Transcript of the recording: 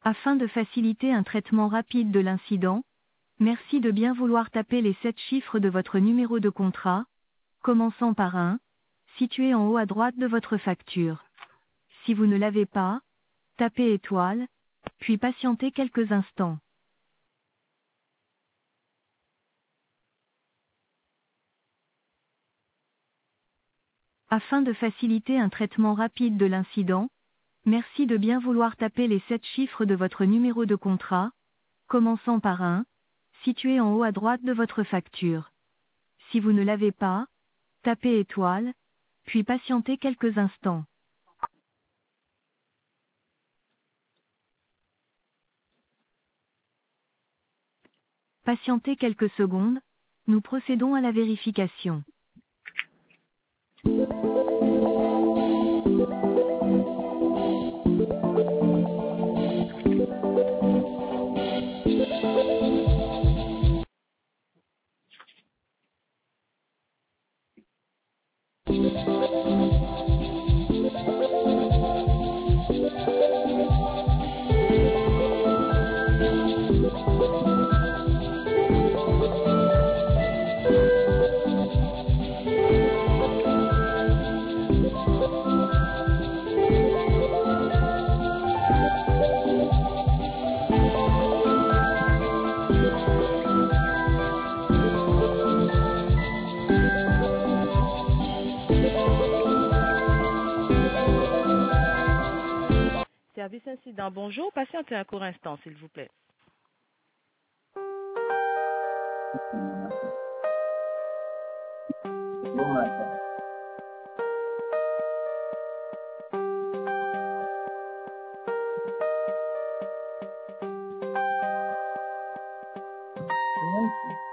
Afin de faciliter un traitement rapide de l'incident, merci de bien vouloir taper les 7 chiffres de votre numéro de contrat, commençant par 1, situé en haut à droite de votre facture. Si vous ne l'avez pas, tapez étoile, puis patientez quelques instants. Afin de faciliter un traitement rapide de l'incident, merci de bien vouloir taper les 7 chiffres de votre numéro de contrat, commençant par 1, situé en haut à droite de votre facture. Si vous ne l'avez pas, tapez étoile, puis patientez quelques instants. Patientez quelques secondes, nous procédons à la vérification. Service incident, bonjour. Patientez un court instant, s'il vous plaît. Bon matin. Merci.